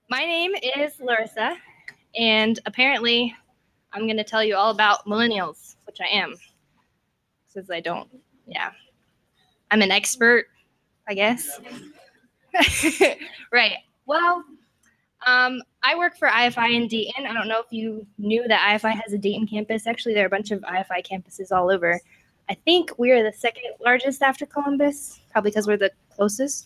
My name is Larissa, and apparently I'm going to tell you all about millennials, which I am, since I don't. Yeah. I'm an expert, I guess. Right. Well, I work for IFI in Dayton. I don't know if you knew that IFI has a Dayton campus. Actually, there are a bunch of IFI campuses all over. I think we are the second largest after Columbus, probably because we're the closest.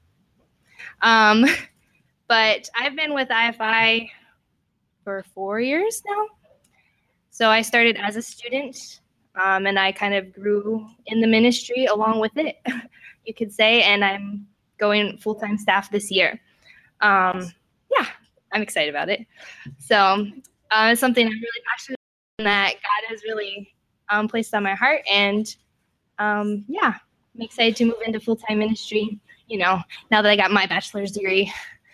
But I've been with IFI for 4 years now. So I started as a student, and I kind of grew in the ministry along with it, you could say, and I'm going full-time staff this year. Yeah, I'm excited about it. So it's something I'm really passionate about and that God has really placed on my heart, and yeah, I'm excited to move into full-time ministry, now that I got my bachelor's degree.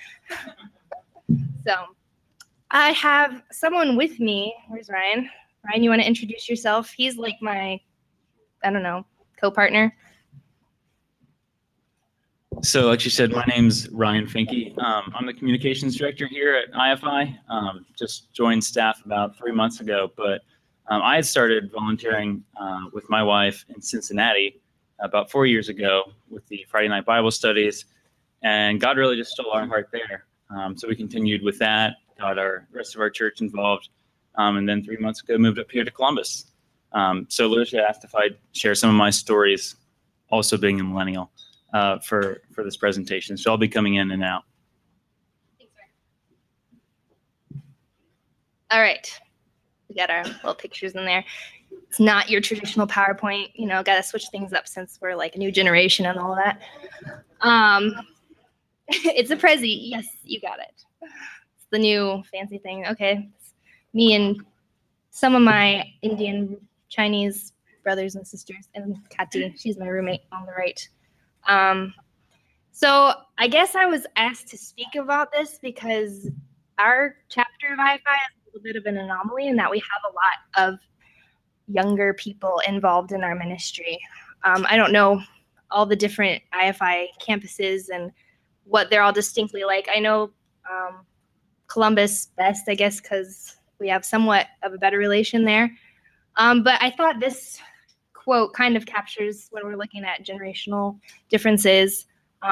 So I have someone with me. Where's Ryan? Ryan, you want to introduce yourself? He's like my, co-partner. So like she said, my name's Ryan Finke. I'm the communications director here at IFI. Just joined staff about 3 months ago, but I had started volunteering with my wife in Cincinnati about 4 years ago with the Friday night Bible studies, and God really just stole our heart there. So we continued with that, got our rest of our church involved, and then 3 months ago moved up here to Columbus. So Lucia asked if I'd share some of my stories, also being a millennial, for this presentation. So I'll be coming in and out. Thanks, Ryan. All right. We got our little pictures in there. It's not your traditional PowerPoint, got to switch things up since we're like a new generation and all that. It's a Prezi. Yes, you got it. It's the new fancy thing. Okay. It's me and some of my Indian Chinese brothers and sisters, and Kati, she's my roommate on the right. So I guess I was asked to speak about this because our chapter of IFI is a little bit of an anomaly in that we have a lot of younger people involved in our ministry. I don't know all the different IFI campuses and what they're all distinctly like. I know Columbus best, I guess, because we have somewhat of a better relation there. But I thought this quote kind of captures when we're looking at generational differences.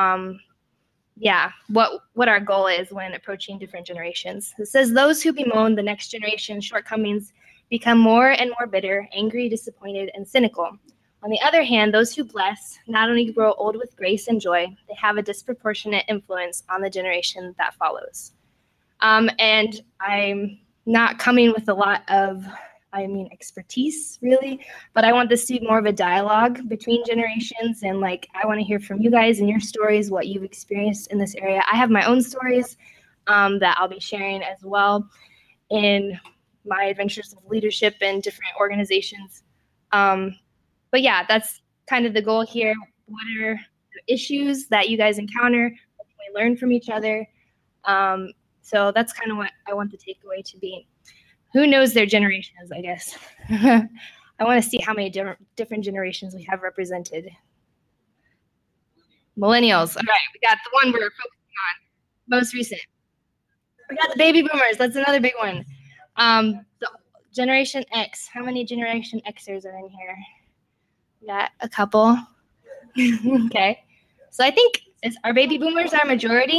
What our goal is when approaching different generations. It says, those who bemoan the next generation's shortcomings become more and more bitter, angry, disappointed, and cynical. On the other hand, those who bless not only grow old with grace and joy, they have a disproportionate influence on the generation that follows. And I'm not coming with a lot of expertise, really, but I want this to be more of a dialogue between generations, and I want to hear from you guys and your stories, what you've experienced in this area. I have my own stories that I'll be sharing as well in my adventures of leadership in different organizations. But yeah, that's kind of the goal here. What are the issues that you guys encounter? What can we learn from each other? So that's kind of what I want the takeaway to be. Who knows their generations, I guess. I want to see how many different generations we have represented. Millennials. All right, we got the one we're focusing on, most recent. We got the baby boomers. That's another big one. The Generation X. How many Generation Xers are in here? We got a couple. Okay. So I think our baby boomers our majority.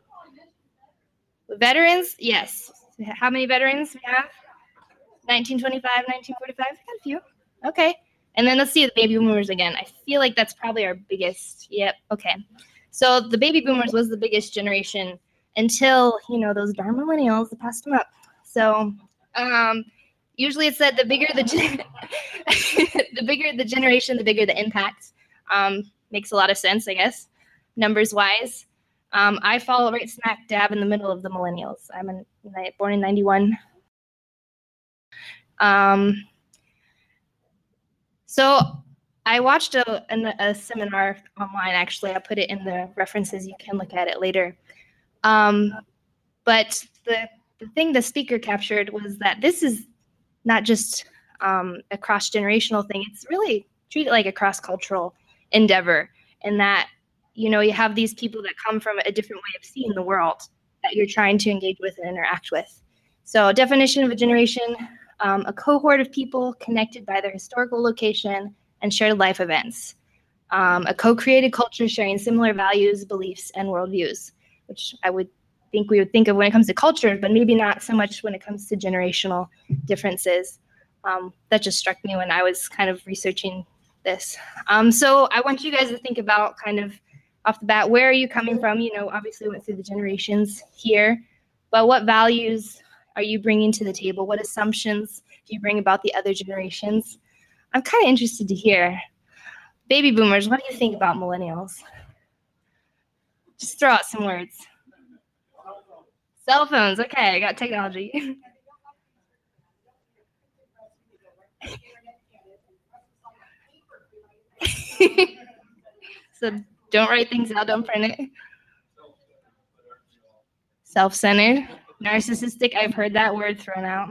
Veterans, yes. How many veterans we have? 1925, 1945, got a few. Okay. And then let's see the baby boomers again. I feel like that's probably our biggest. Yep. Okay. So the baby boomers was the biggest generation until, those darn millennials passed them up. So usually it's that the bigger the bigger the generation, the bigger the impact. Makes a lot of sense, I guess, numbers wise. I fall right smack dab in the middle of the millennials. I'm born in 91. So I watched a seminar online, actually. I put it in the references. You can look at it later. But the thing the speaker captured was that this is not just a cross-generational thing. It's really treated like a cross-cultural endeavor, in that, you have these people that come from a different way of seeing the world. that you're trying to engage with and interact with. So definition of a generation, a cohort of people connected by their historical location and shared life events. A co-created culture sharing similar values, beliefs, and worldviews, which I would think we would think of when it comes to culture, but maybe not so much when it comes to generational differences. That just struck me when I was kind of researching this. So I want you guys to think about kind of off the bat, where are you coming from? You know, obviously we went through the generations here, but what values are you bringing to the table? What assumptions do you bring about the other generations? I'm kind of interested to hear. Baby boomers, what do you think about millennials? Just throw out some words. Cell phones, okay, I got technology. So don't write things out, don't print it. Self-centered, narcissistic, I've heard that word thrown out.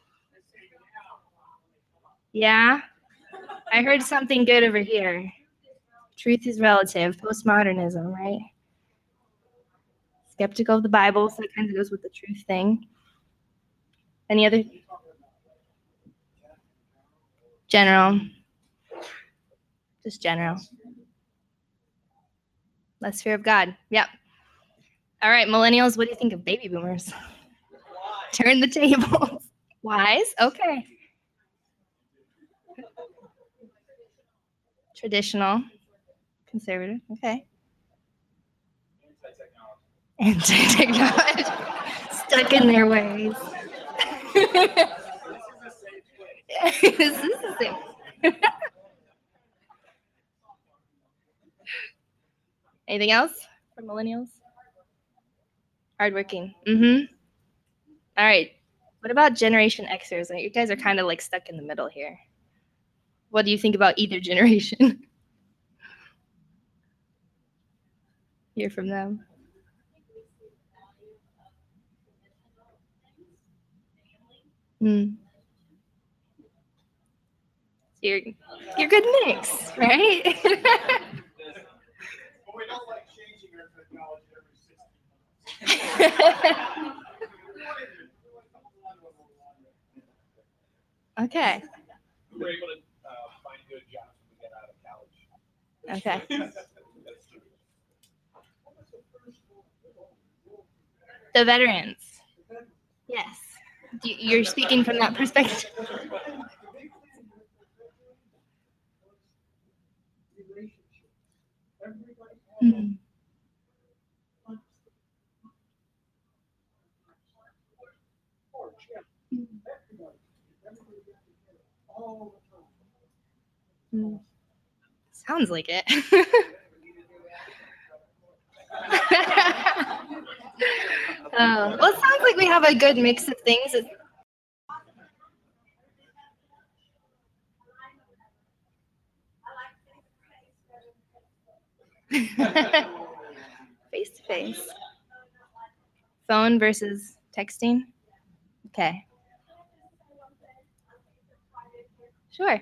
Yeah, I heard something good over here. Truth is relative, postmodernism, right? Skeptical of the Bible, so it kind of goes with the truth thing. Any other? General. Just general. Less fear of God. Yep. All right, millennials, what do you think of baby boomers? Turn the tables. Wise? Okay. Traditional. Conservative. Okay. Anti-technology. Stuck in their ways. This is the same. Anything else for millennials? Hardworking. All right. What about Generation Xers? You guys are kind of like stuck in the middle here. What do you think about either generation? Hear from them. You're good mix, right? But we don't like changing our technology every 60 months. Okay. We were able to find good jobs when we get out of college. Okay. The veterans. Yes. You're speaking from that perspective. Mm. Mm. Sounds like it. Well, it sounds like we have a good mix of things. Face to face. Phone versus texting. Okay. Sure.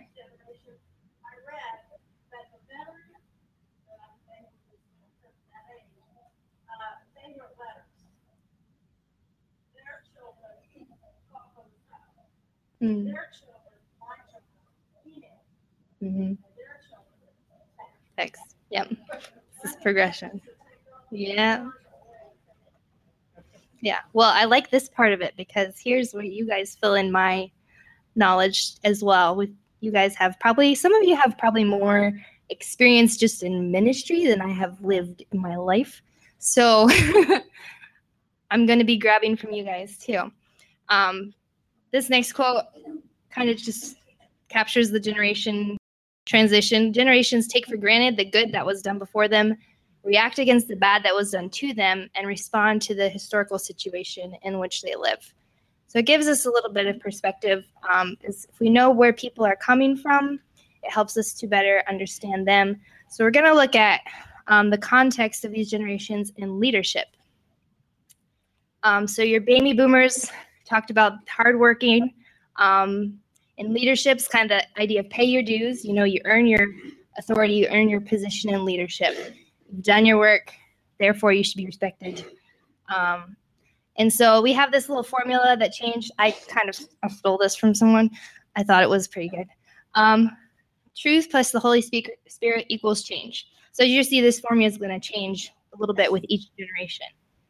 Mm. Mm-hmm. Text. Yep. This is progression. Yeah. Yeah. Well, I like this part of it because here's where you guys fill in my knowledge as well. With you guys have probably, some of you have probably more experience just in ministry than I have lived in my life. So I'm going to be grabbing from you guys too. This next quote kind of just captures the generation transition. Generations take for granted the good that was done before them, react against the bad that was done to them, and respond to the historical situation in which they live. So it gives us a little bit of perspective. If we know where people are coming from, it helps us to better understand them. So we're going to look at the context of these generations in leadership. So your baby boomers talked about hardworking. In leadership's kind of the idea of pay your dues. You know, you earn your authority, you earn your position in leadership. You've done your work, therefore you should be respected. And so we have this little formula that changed. I stole this from someone. I thought it was pretty good. Truth plus the Holy Spirit equals change. So you see this formula is going to change a little bit with each generation.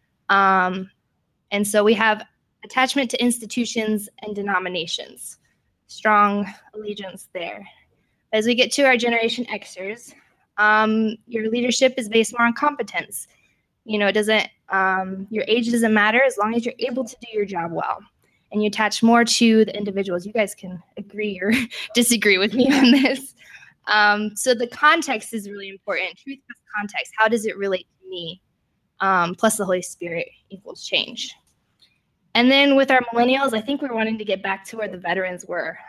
And so we have attachment to institutions and denominations. Strong allegiance there. As we get to our Generation Xers, your leadership is based more on competence. It doesn't, your age doesn't matter as long as you're able to do your job well. And you attach more to the individuals. You guys can agree or disagree with me on this. So the context is really important. Truth plus context. How does it relate to me? Plus the Holy Spirit equals change. And then with our millennials, I think we're wanting to get back to where the veterans were.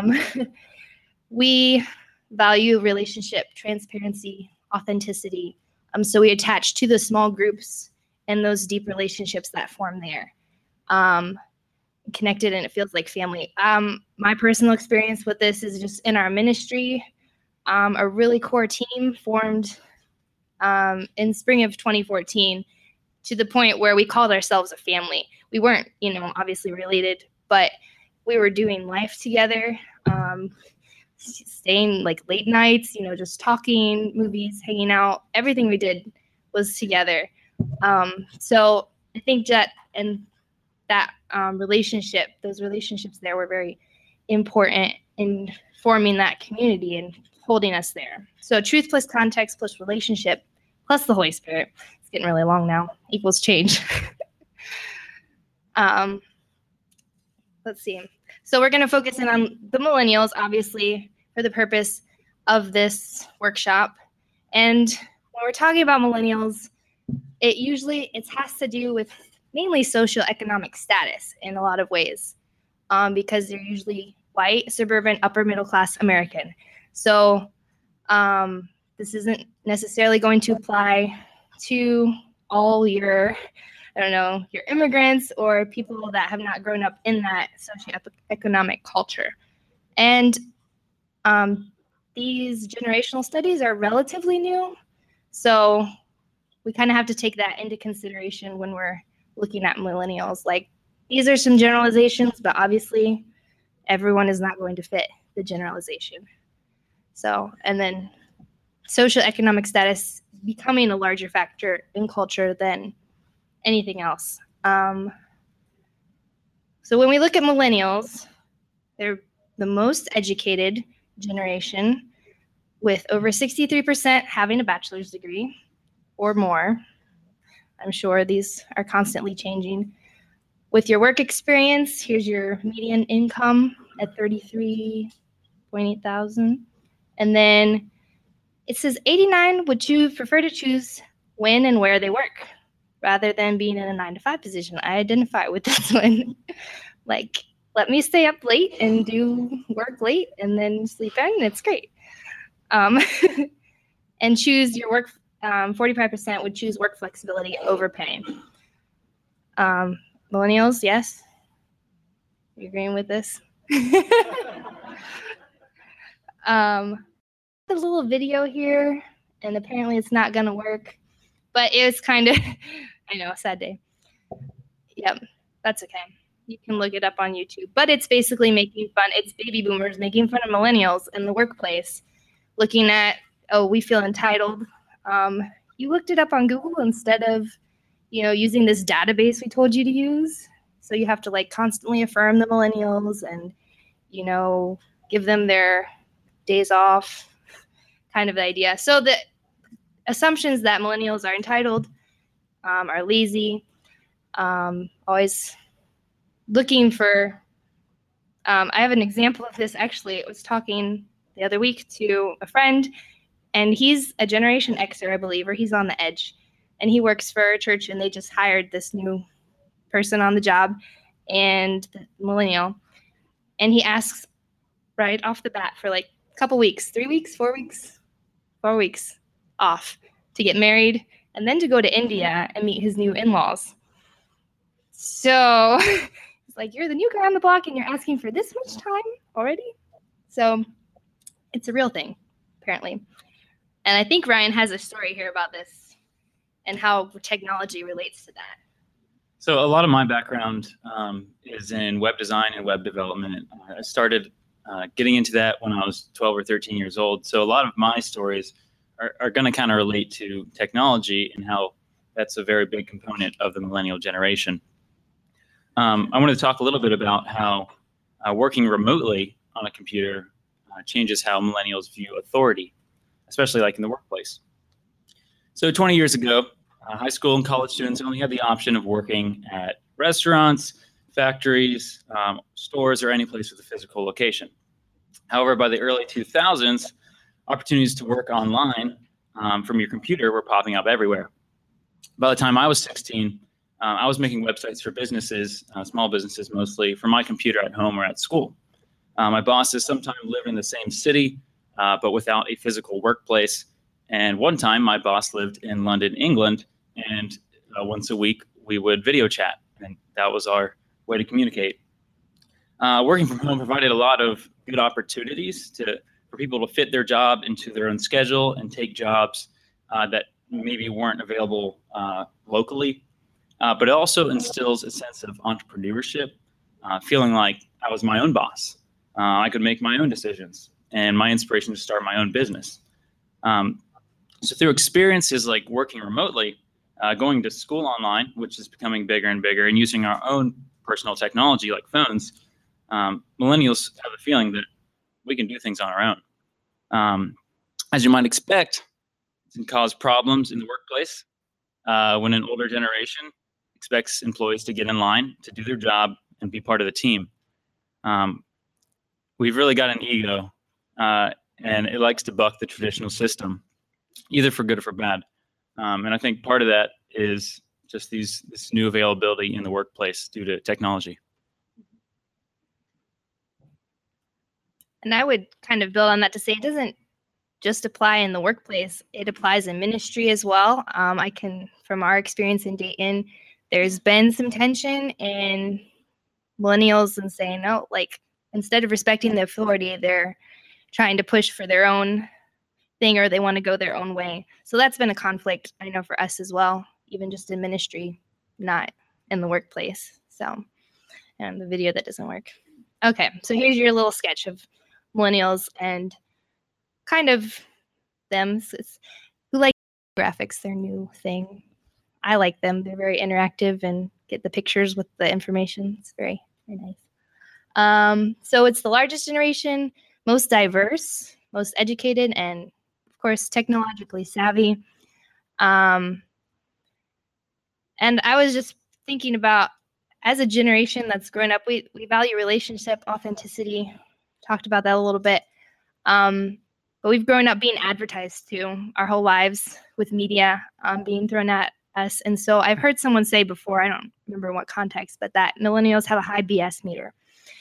We value relationship, transparency, authenticity. So we attach to the small groups and those deep relationships that form there. Connected, and it feels like family. My personal experience with this is just in our ministry, a really core team formed in spring of 2014 to the point where we called ourselves a family. We weren't, obviously related, but we were doing life together, staying like late nights, just talking, movies, hanging out. Everything we did was together. So I think that relationship, those relationships there were very important in forming that community and holding us there. So truth plus context plus relationship plus the Holy Spirit, it's getting really long now, equals change. Let's see. So we're going to focus in on the millennials, obviously, for the purpose of this workshop. And when we're talking about millennials, it has to do with mainly socioeconomic status in a lot of ways, because they're usually white, suburban, upper middle class American. So this isn't necessarily going to apply to all your immigrants or people that have not grown up in that socioeconomic culture. And these generational studies are relatively new. So we kind of have to take that into consideration when we're looking at millennials. Like, these are some generalizations, but obviously everyone is not going to fit the generalization. So, and then socioeconomic status becoming a larger factor in culture than anything else. So when we look at millennials, they're the most educated generation, with over 63% having a bachelor's degree or more. I'm sure these are constantly changing. With your work experience, here's your median income at $33.8 thousand. And then it says 89 would prefer to choose when and where they work rather than being in a 9-to-5 position. I identify with this one. Like, let me stay up late and do work late and then sleep in. It's great. And choose your work. 45% would choose work flexibility over pay. Millennials, yes? You agreeing with this? The little video here, and apparently it's not gonna work, but it was kind of, I know, sad day. Yep, that's okay. You can look it up on YouTube, but it's basically making fun. It's baby boomers making fun of millennials in the workplace, looking at, oh, we feel entitled. You looked it up on Google instead of, using this database we told you to use. So you have to constantly affirm the millennials and, give them their days off, kind of the idea. So the assumptions that millennials are entitled, are lazy, always looking for, I have an example of this actually. I was talking the other week to a friend, and he's a Generation Xer, I believe, or he's on the edge. And he works for a church, and they just hired this new person on the job, and the millennial. And he asks right off the bat for a couple weeks, 3 weeks, 4 weeks, 4 weeks off to get married and then to go to India and meet his new in-laws. So it's like, you're the new guy on the block and you're asking for this much time already? So it's a real thing, apparently. And I think Ryan has a story here about this and how technology relates to that. So a lot of my background is in web design and web development. I started getting into that when I was 12 or 13 years old. So a lot of my stories are going to kind of relate to technology and how that's a very big component of the millennial generation. I wanted to talk a little bit about how working remotely on a computer changes how millennials view authority, especially like in the workplace. So 20 years ago, high school and college students only had the option of working at restaurants, factories, stores, or any place with a physical location. However, by the early 2000s, opportunities to work online from your computer were popping up everywhere. By the time I was 16, I was making websites for businesses, small businesses mostly, from my computer at home or at school. My bosses sometimes lived in the same city, but without a physical workplace. And one time, my boss lived in London, England, and once a week we would video chat, and that was our way to communicate. Working from home provided a lot of good opportunities for people to fit their job into their own schedule and take jobs that maybe weren't available locally. But it also instills a sense of entrepreneurship, feeling like I was my own boss. I could make my own decisions and my inspiration to start my own business. So through experiences like working remotely, going to school online, which is becoming bigger and bigger, and using our own personal technology like phones, millennials have a feeling that we can do things on our own. As you might expect, it can cause problems in the workplace when an older generation expects employees to get in line to do their job and be part of the team. We've really got an ego, and it likes to buck the traditional system, either for good or for bad. And I think part of that is just this new availability in the workplace due to technology. And I would kind of build on that to say it doesn't just apply in the workplace. It applies in ministry as well. From our experience in Dayton, there's been some tension in millennials and saying, no, like instead of respecting the authority, they're trying to push for their own thing, or they want to go their own way. So that's been a conflict, I know, for us as well, even just in ministry, not in the workplace. So, and the video that doesn't work. Okay, so here's your little sketch of millennials and kind of them who like graphics, their new thing. I like them. They're very interactive and get the pictures with the information. It's very, very nice. So it's the largest generation, most diverse, most educated, and of course, technologically savvy. And I was just thinking about, as a generation that's grown up, we value relationship, authenticity. Talked about that a little bit. But we've grown up being advertised to our whole lives with media being thrown at us. And so I've heard someone say before, I don't remember in what context, but that millennials have a high BS meter.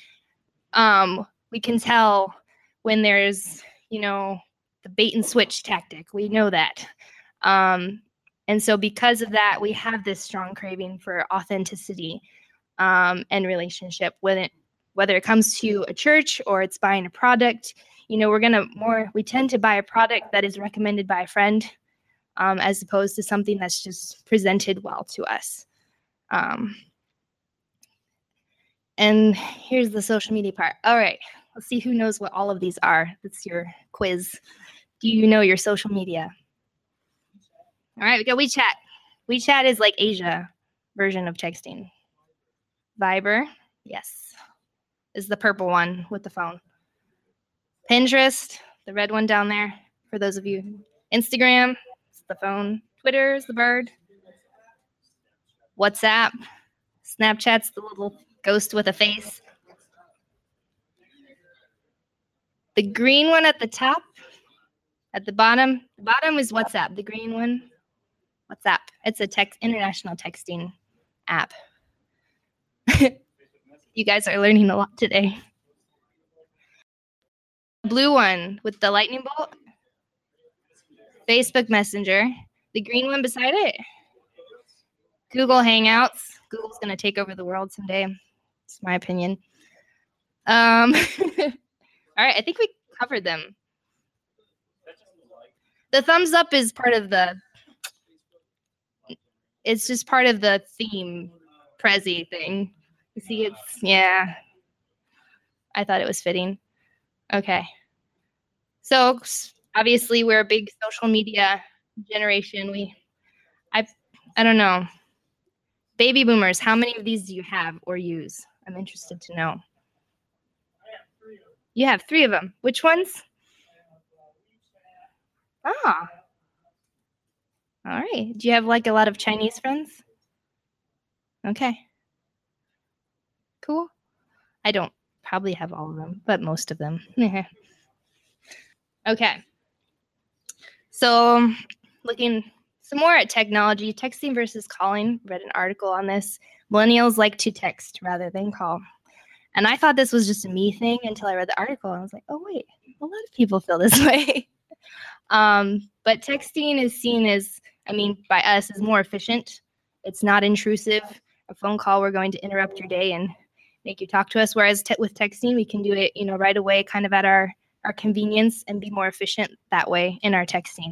We can tell when there's, the bait and switch tactic. We know that. And so because of that, we have this strong craving for authenticity and relationship, whether it comes to a church or it's buying a product. We tend to buy a product that is recommended by a friend as opposed to something that's just presented well to us. And here's the social media part. All right, let's see who knows what all of these are. That's your quiz. Do you know your social media? All right, we got WeChat. WeChat is like Asia version of texting. Viber, yes, is the purple one with the phone. Pinterest, the red one down there, for those of you. Instagram, it's the phone. Twitter is the bird. WhatsApp. Snapchat's the little ghost with a face. The green one at the top, at the bottom is WhatsApp. The green one, WhatsApp. It's a international texting app. You guys are learning a lot today. Blue one with the lightning bolt, Facebook Messenger. The green one beside it, Google Hangouts. Google's going to take over the world someday. It's my opinion. All right, I think we covered them. The thumbs up is part of it's just part of the theme Prezi thing. You see, yeah. I thought it was fitting. Okay. So obviously we're a big social media generation. I don't know. Baby boomers, how many of these do you have or use? I'm interested to know. You have 3 of them. Which ones? Ah. All right. Do you have like a lot of Chinese friends? Okay. Cool. I don't probably have all of them, but most of them. Okay. So looking some more at technology, texting versus calling. Read an article on this. Millennials like to text rather than call. And I thought this was just a me thing until I read the article. And I was like, oh, wait, a lot of people feel this way. But texting is seen as, by us, is more efficient. It's not intrusive. A phone call, we're going to interrupt your day and make you talk to us. Whereas with texting, we can do it, right away, kind of at our convenience and be more efficient that way in our texting.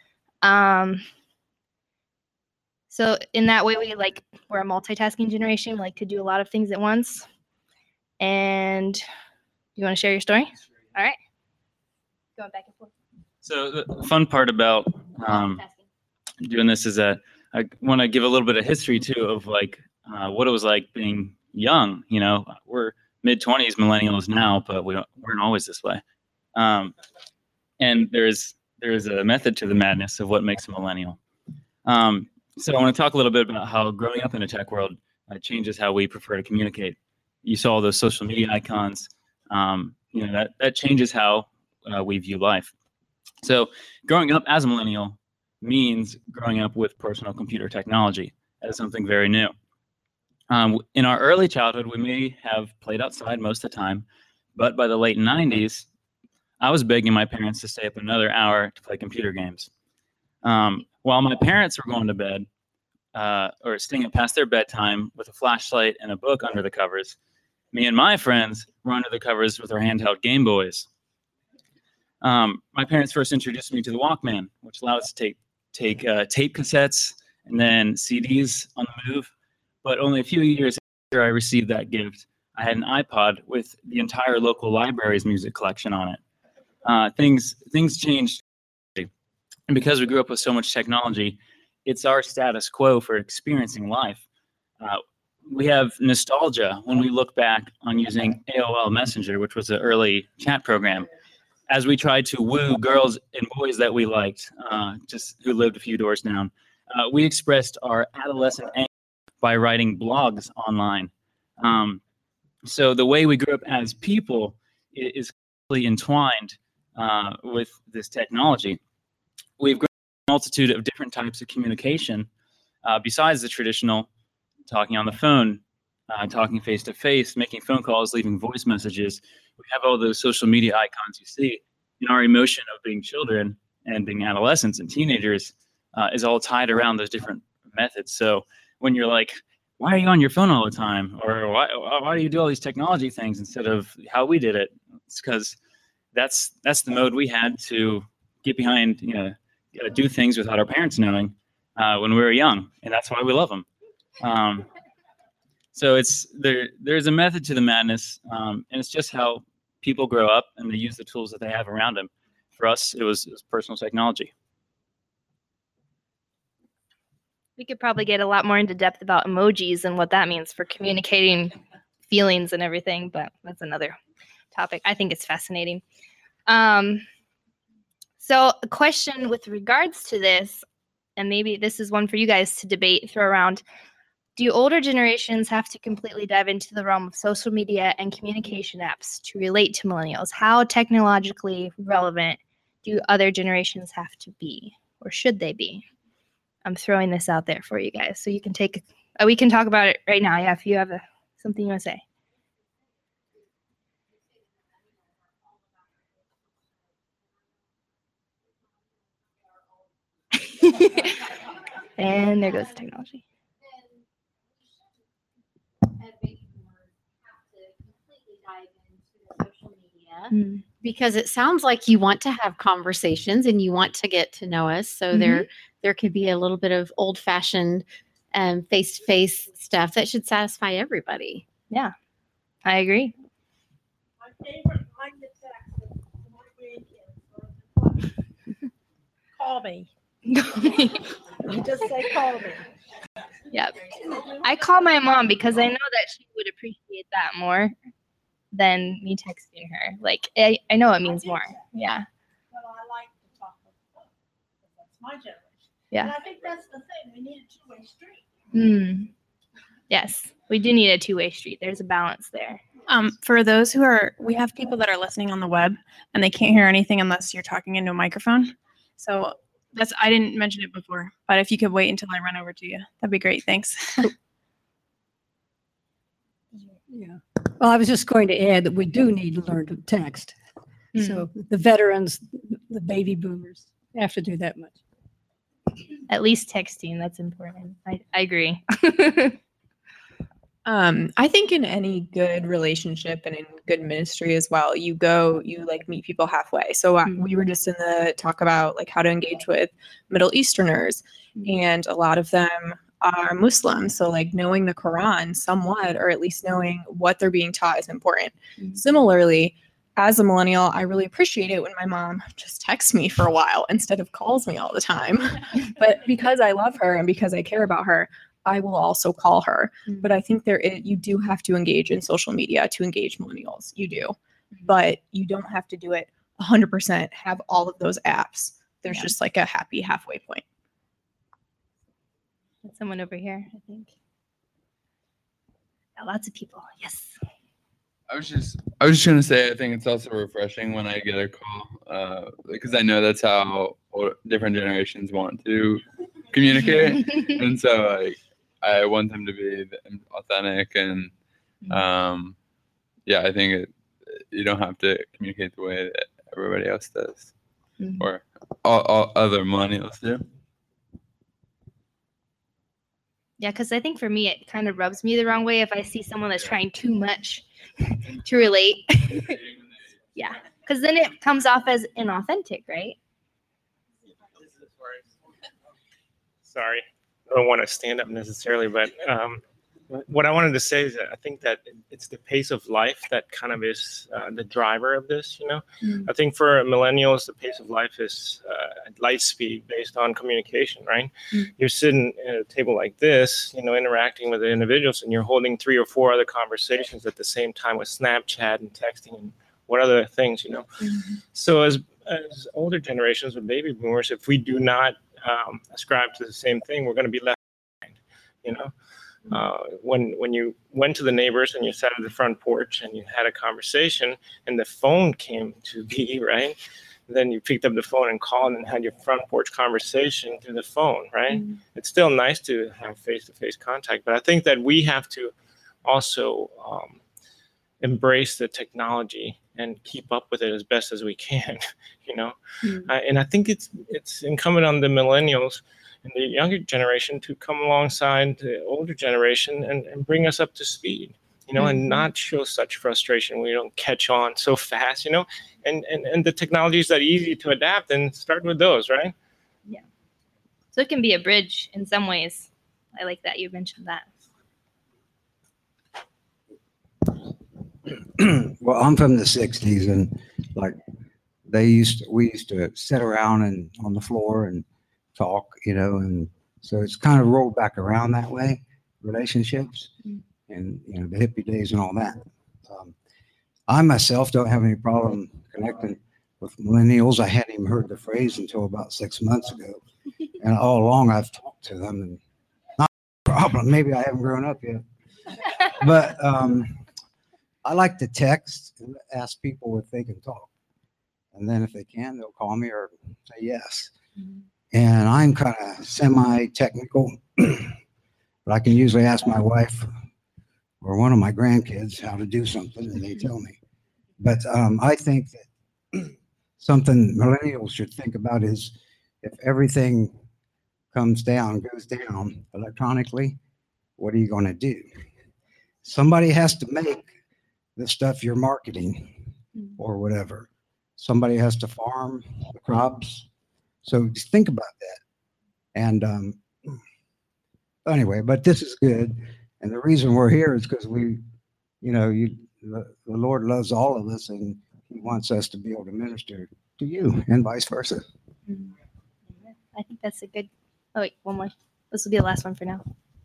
So in that way, we're a multitasking generation. We like to do a lot of things at once. And you want to share your story? All right. Going back and forth. So the fun part about doing this is that I want to give a little bit of history too of what it was like being young. We're mid-20s millennials now, but we weren't always this way. And there's a method to the madness of what makes a millennial. So I want to talk a little bit about how growing up in a tech world changes how we prefer to communicate. You saw those social media icons. That changes how we view life. So growing up as a millennial means growing up with personal computer technology. That is something very new. In our early childhood, we may have played outside most of the time, but by the late 90s, I was begging my parents to stay up another hour to play computer games. While my parents were going to bed or staying up past their bedtime with a flashlight and a book under the covers, me and my friends were under the covers with our handheld Game Boys. My parents first introduced me to the Walkman, which allowed us to take tape cassettes and then CDs on the move. But only a few years after I received that gift, I had an iPod with the entire local library's music collection on it. Things changed. And because we grew up with so much technology, it's our status quo for experiencing life. We have nostalgia when we look back on using AOL Messenger, which was an early chat program, as we tried to woo girls and boys that we liked, just who lived a few doors down. We expressed our adolescent anger by writing blogs online. So the way we grew up as people is closely entwined with this technology. We've grown a multitude of different types of communication besides the traditional talking on the phone, talking face-to-face, making phone calls, leaving voice messages. We have all those social media icons you see. And our emotion of being children and being adolescents and teenagers is all tied around those different methods. So when you're like, why are you on your phone all the time? Or why do you do all these technology things instead of how we did it? It's because that's the mode we had to get behind, do things without our parents knowing when we were young. And that's why we love them. So there's a method to the madness, and it's just how people grow up and they use the tools that they have around them. For us, it was personal technology. We could probably get a lot more into depth about emojis and what that means for communicating feelings and everything, but that's another topic. I think it's fascinating. So a question with regards to this, and maybe this is one for you guys to debate, throw around. Do older generations have to completely dive into the realm of social media and communication apps to relate to millennials? How technologically relevant do other generations have to be, or should they be? I'm throwing this out there for you guys, so you can we can talk about it right now. Yeah, if you have something you want to say. And there goes the technology. Because it sounds like you want to have conversations and you want to get to know us. So there could be a little bit of old-fashioned face-to-face stuff that should satisfy everybody. Yeah, I agree. My favorite line to text is to my grandkids. Call me. You just say call me. Yep. I call my mom because I know that she would appreciate that more than me texting her. Like, I know it means more. Yeah. Well, I like to talk with them. That's my generation. Yeah. And I think that's the thing. We need a two-way street. Yes, we do need a two-way street. There's a balance there. For those we have people that are listening on the web and they can't hear anything unless you're talking into a microphone. So I didn't mention it before, but if you could wait until I run over to you, that'd be great. Thanks. Yeah. Well, I was just going to add that we do need to learn to text. So the veterans, the baby boomers have to do that much. At least texting, that's important. I agree. I think in any good relationship and in good ministry as well, you like meet people halfway. So we were just in the talk about like how to engage with Middle Easterners, and a lot of them are Muslim. So like knowing the Quran somewhat, or at least knowing what they're being taught is important. Similarly, as a millennial, I really appreciate it when my mom just texts me for a while instead of calls me all the time. But because I love her and because I care about her, I will also call her. But I think you do have to engage in social media to engage millennials. You do. But you don't have to do it 100%, have all of those apps. There's just like a happy halfway point. There's someone over here, I think. Yeah, lots of people. Yes. I was just trying to say, I think it's also refreshing when I get a call, because I know that's how different generations want to communicate, and so like I want them to be authentic, and I think you don't have to communicate the way that everybody else does, or all other millennials do. Yeah, because I think for me, it kind of rubs me the wrong way if I see someone that's trying too much to relate. Yeah, because then it comes off as inauthentic, right? Sorry, I don't want to stand up necessarily, but what I wanted to say is that I think that it's the pace of life that kind of is the driver of this, I think for millennials, the pace of life is at light speed based on communication, right? You're sitting at a table like this, interacting with the individuals, and you're holding 3 or 4 other conversations at the same time with Snapchat and texting and what other things, So as older generations with baby boomers, if we do not ascribe to the same thing, we're going to be left behind, when you went to the neighbors and you sat at the front porch and you had a conversation and the phone came to be, right? Then you picked up the phone and called and had your front porch conversation through the phone, right? It's still nice to have face-to-face contact, but I think that we have to also embrace the technology and keep up with it as best as we can, and I think it's incumbent on the millennials and the younger generation to come alongside the older generation and bring us up to speed, and not show such frustration when we don't catch on so fast, and the technologies that are easy to adapt, and start with those, right? Yeah. So it can be a bridge in some ways. I like that you mentioned that. Well, I'm from the 60s, and like we used to sit around and on the floor and talk, and so it's kind of rolled back around that way, relationships and the hippie days and all that. I myself don't have any problem connecting with millennials. I hadn't even heard the phrase until about 6 months ago, and all along I've talked to them, and not a problem. Maybe I haven't grown up yet, but I like to text and ask people if they can talk, and then if they can, they'll call me or say yes. And I'm kind of semi-technical, but I can usually ask my wife or one of my grandkids how to do something, and they tell me. But I think that something millennials should think about is if everything goes down electronically, what are you going to do? Somebody has to make the stuff you're marketing or whatever. Somebody has to farm the crops. So just think about that. And anyway, but this is good. And the reason we're here is because the Lord loves all of us and he wants us to be able to minister to you and vice versa. I think that's a good. Oh wait, one more. This will be the last one for now.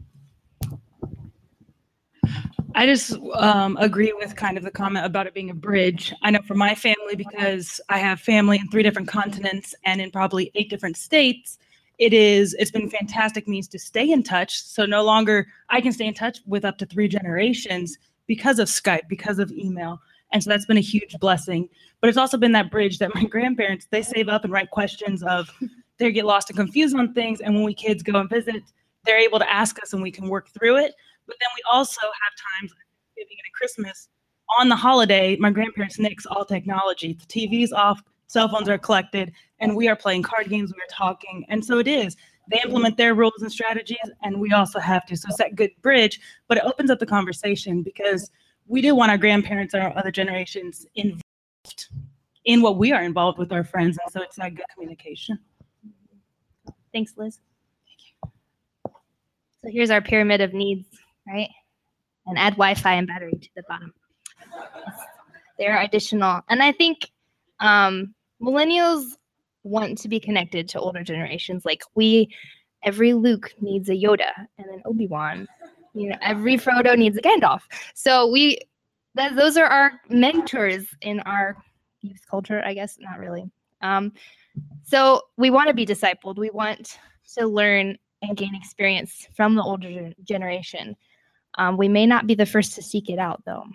I just agree with kind of the comment about it being a bridge. I know for my family, because I have family in 3 different continents and in probably 8 different states, it's been fantastic means to stay in touch. So no longer I can stay in touch with up to 3 generations because of Skype, because of email. And so that's been a huge blessing. But it's also been that bridge that my grandparents, they save up and write questions of, they get lost and confused on things. And when we kids go and visit, they're able to ask us and we can work through it. But then we also have times, Thanksgiving and Christmas, on the holiday, my grandparents nix all technology. The TV's off, cell phones are collected, and we are playing card games, we are talking. And so it is. They implement their rules and strategies, and we also have to. So it's that good bridge, but it opens up the conversation because we do want our grandparents or our other generations involved in what we are involved with our friends. And so it's that good communication. Thanks, Liz. Thank you. So here's our pyramid of needs, right? And add Wi-Fi and battery to the bottom. There are additional, and I think millennials want to be connected to older generations. Like every Luke needs a Yoda and an Obi-Wan. Every Frodo needs a Gandalf. So those are our mentors in our youth culture, I guess. Not really. So we want to be discipled. We want to learn and gain experience from the older generation. We may not be the first to seek it out, though.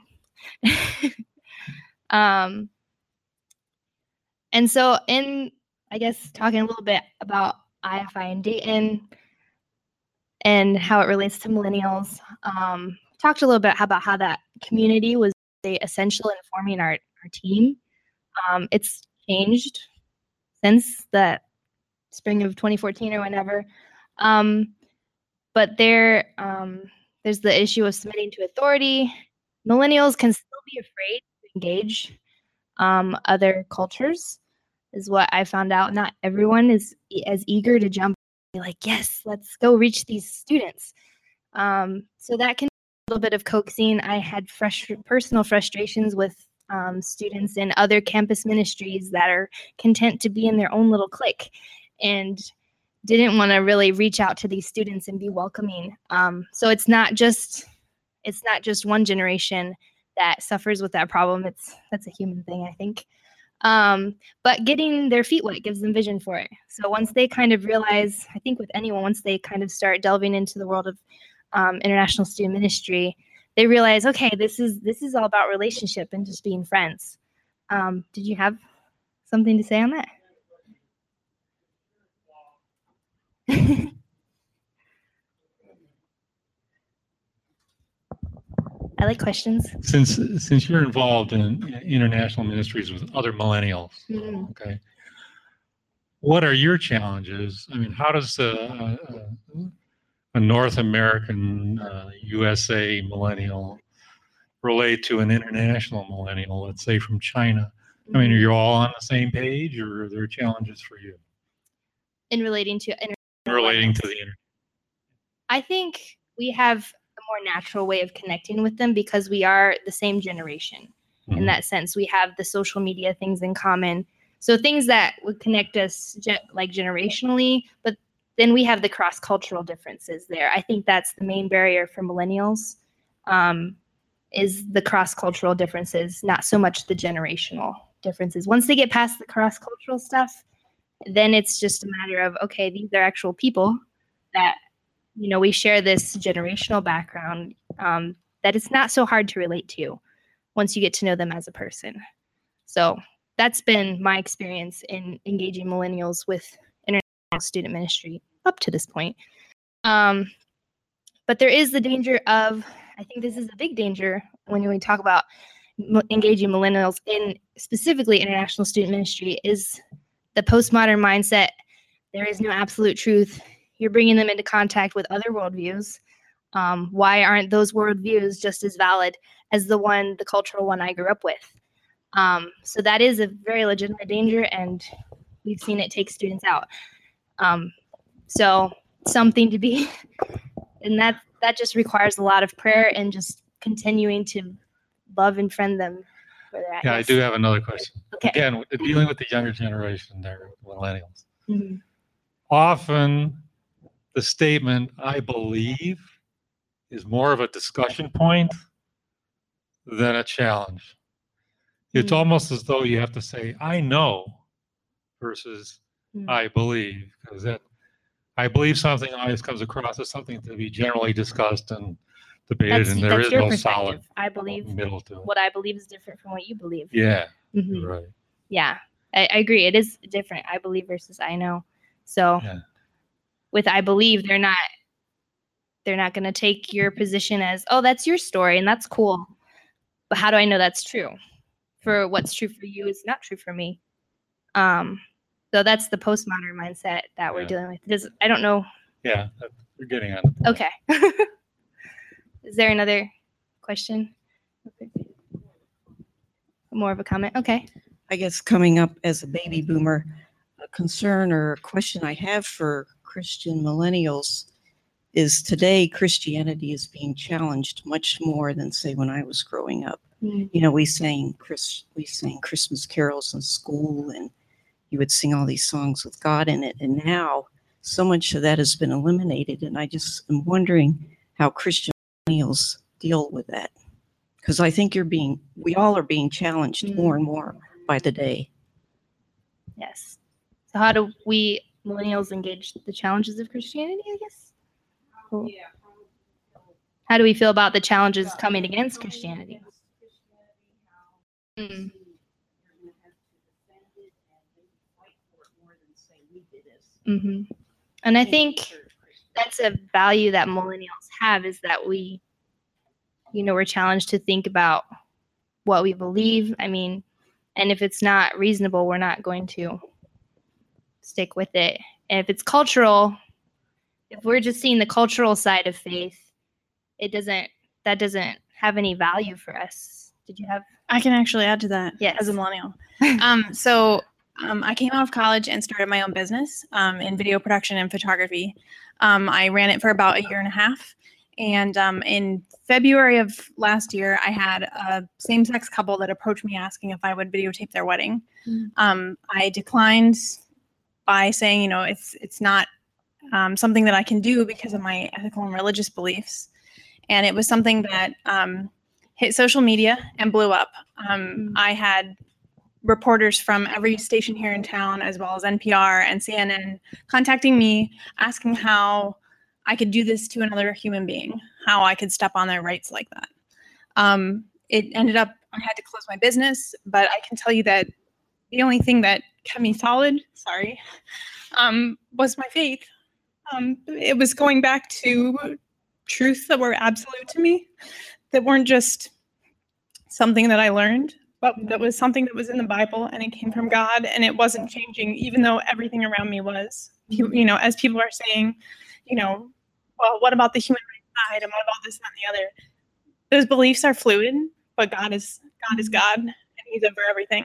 And so I guess, talking a little bit about IFI in Dayton and how it relates to millennials, talked a little bit about how that community was essential in forming our team. It's changed since the spring of 2014 or whenever. But there's the issue of submitting to authority. Millennials can still be afraid to engage other cultures, is what I found out. Not everyone is as eager to jump, be like, yes, let's go reach these students. So that can be a little bit of coaxing. I had personal frustrations with students in other campus ministries that are content to be in their own little clique and didn't want to really reach out to these students and be welcoming. So it's not just one generation that suffers with that problem. That's a human thing, I think. But getting their feet wet gives them vision for it. So once they kind of realize, I think with anyone, once they kind of start delving into the world of international student ministry, they realize, okay, this is all about relationship and just being friends. Did you have something to say on that? I like questions. Since you're involved in international ministries with other millennials, okay, what are your challenges? I mean, how does a North American USA millennial relate to an international millennial, let's say from China? I mean, are you all on the same page, or are there challenges for you in relating to the internet? I think we have a more natural way of connecting with them because we are the same generation. In that sense, we have the social media things in common. So things that would connect us like generationally, but then we have the cross-cultural differences there. I think that's the main barrier for millennials, is the cross-cultural differences, not so much the generational differences. Once they get past the cross-cultural stuff, then it's just a matter of, okay, these are actual people that, we share this generational background that it's not so hard to relate to once you get to know them as a person. So that's been my experience in engaging millennials with international student ministry up to this point. But there is the danger of, I think this is a big danger when we talk about engaging millennials in specifically international student ministry, is the postmodern mindset. There is no absolute truth. You're bringing them into contact with other worldviews. Why aren't those worldviews just as valid as the cultural one I grew up with? So that is a very legitimate danger, and we've seen it take students out. So something to be And that just requires a lot of prayer and just continuing to love and friend them where they're at. Yeah, I Yes. do have another question. Okay. Again, dealing with the younger generation, they're millennials. Mhm. Often the statement, I believe, is more of a discussion point than a challenge. It's Mm. almost as though you have to say, I know, versus Mm. I believe, because that I believe something always comes across as something to be generally discussed and debated, and there That's is your no solid perspective. I believe middle to it. what I believe is different from what you believe. Yeah, Mhm. right. Yeah, I agree. It is different. I believe versus I know. So Yeah. with I believe, they're not going to take your position as, oh, that's your story and that's cool. But how do I know that's true? For what's true for you is not true for me. So that's the postmodern mindset that we're Yeah. dealing with. I don't know. Yeah, you're getting on. Okay. Is there another question? More of a comment? Okay. I guess coming up as a baby boomer, a concern or a question I have for Christian millennials is today Christianity is being challenged much more than say when I was growing up. Mm. You know, we sang Christmas carols in school, and you would sing all these songs with God in it. And now so much of that has been eliminated. And I just am wondering how Christian millennials deal with that. Because I think we all are being challenged more and more by the day. Yes. So how do we millennials engage the challenges of Christianity, I guess? Cool. How do we feel about the challenges coming against Christianity? Mm. Mm-hmm. And I think that's a value that millennials have, is that we're challenged to think about what we believe. I mean, and if it's not reasonable, we're not going to stick with it. And if it's cultural, if we're just seeing the cultural side of faith, that doesn't have any value for us. Did you have? I can actually add to that. Yes. As a millennial. I came out of college and started my own business in video production and photography. I ran it for about a year and a half. And in February of last year, I had a same-sex couple that approached me asking if I would videotape their wedding. Mm. I declined by saying, it's not something that I can do because of my ethical and religious beliefs. And it was something that hit social media and blew up. I had reporters from every station here in town, as well as NPR and CNN, contacting me, asking how I could do this to another human being, how I could step on their rights like that. It ended up, I had to close my business, but I can tell you that the only thing that kept me solid, was my faith. It was going back to truths that were absolute to me, that weren't just something that I learned, but that was something that was in the Bible, and it came from God, and it wasn't changing, even though everything around me was. As people are saying, well, what about the human rights side, and what about this, that, and the other? Those beliefs are fluid, but God is God, and He's over everything.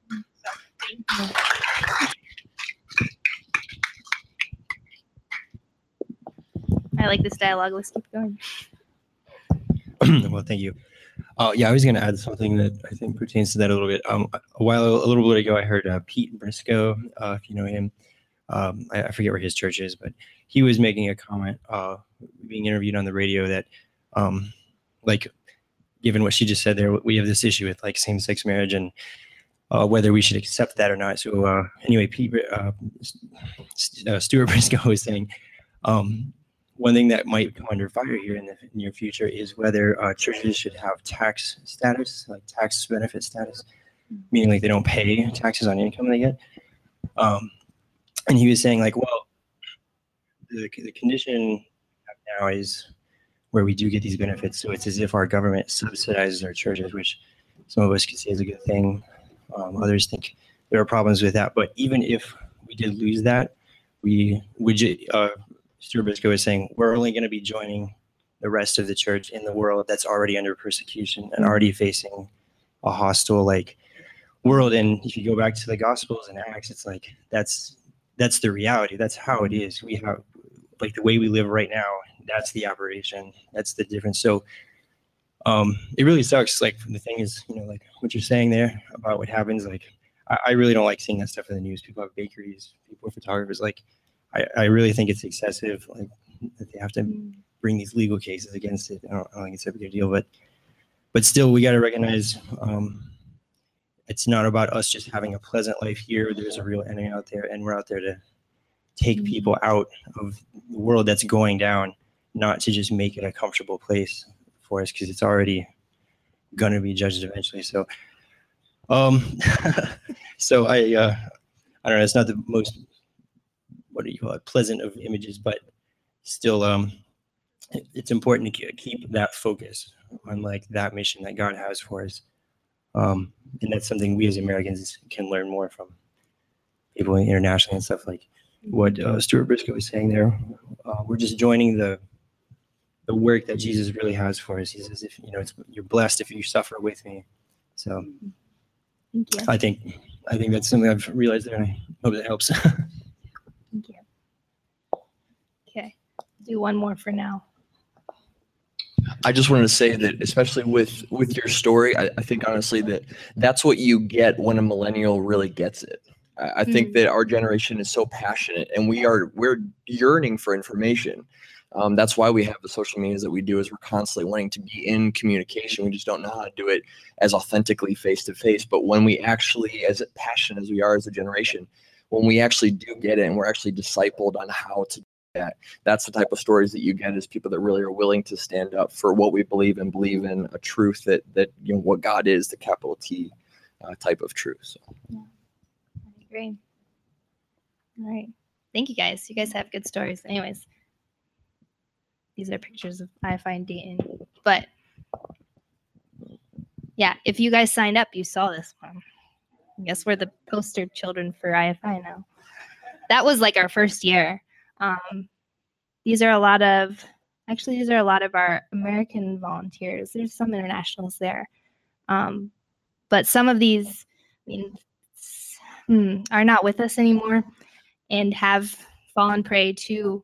I like this dialogue. Let's keep going. Well, thank you. I was going to add something that I think pertains to that a little bit. A little bit ago, I heard Pete Briscoe, if you know him. I forget where his church is, but he was making a comment, being interviewed on the radio, that, given what she just said there, we have this issue with same-sex marriage and whether we should accept that or not. So anyway, Stuart Briscoe was saying, one thing that might come under fire here in the near future is whether churches should have tax status, like tax benefit status, meaning they don't pay taxes on income they get. And he was saying the condition now is where we do get these benefits. So it's as if our government subsidizes our churches, which some of us could say is a good thing. Others think there are problems with that. But even if we did lose that, Stuart Briscoe is saying we're only going to be joining the rest of the church in the world that's already under persecution and already facing a hostile world. And if you go back to the Gospels and Acts, it's that's the reality. That's how it is. We have the way we live right now that's the operation. That's the difference. So it really sucks. Like the thing is, like what you're saying there about what happens, like I really don't like seeing that stuff in the news. People have bakeries, people are photographers. Like I really think it's excessive, like that they have to bring these legal cases against it. I don't think it's a big deal, but still we got to recognize it's not about us just having a pleasant life here. There's a real enemy out there, and we're out there to take people out of the world that's going down, not to just make it a comfortable place for us, because it's already going to be judged eventually. So, so I don't know, it's not the most, what do you call it, pleasant of images, but still, it's important to keep that focus on like that mission that God has for us. And that's something we as Americans can learn more from people internationally and stuff, like what Stuart Briscoe was saying there. We're just joining the work that Jesus really has for us. He says, if you're blessed if you suffer with me. So Thank you. I think that's something I've realized there, and I hope that helps. Thank you. Okay, do one more for now. I just wanted to say that, especially with your story, I think honestly that's what you get when a millennial really gets it. I think that our generation is so passionate, and we're yearning for information. That's why we have the social medias that we do, is we're constantly wanting to be in communication. We just don't know how to do it as authentically face to face. But when we actually, as passionate as we are as a generation, when we actually do get it and we're actually discipled on how to do that, that's the type of stories that you get, is people that really are willing to stand up for what we believe and believe in a truth that what God is, the capital T type of truth. So. Yeah. I agree. All right. Thank you guys. You guys have good stories. Anyways, these are pictures of IFI in Dayton. But yeah, if you guys signed up, you saw this one. I guess we're the poster children for IFI now. That was like our first year. These are a lot of our American volunteers. There's some internationals there. But some of these, are not with us anymore and have fallen prey to,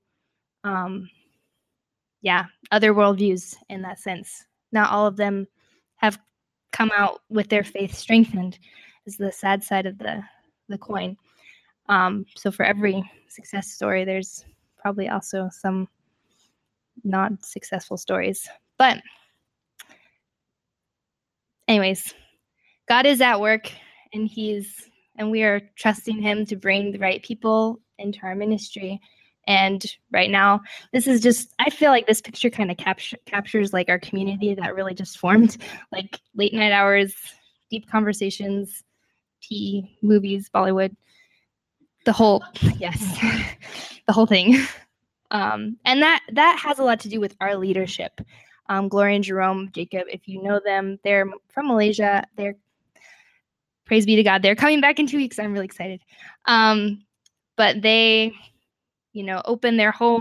other worldviews in that sense. Not all of them have come out with their faith strengthened, is the sad side of the coin. So for every success story, there's probably also some not successful stories. But anyways, God is at work, and we are trusting him to bring the right people into our ministry. And right now, this is just, I feel like this picture kind of captures like our community that really just formed, like late night hours, deep conversations, tea, movies, Bollywood, the whole thing. And that has a lot to do with our leadership. Gloria and Jerome Jacob, if you know them, they're from Malaysia. Praise be to God, they're coming back in 2 weeks. I'm really excited. But they, opened their home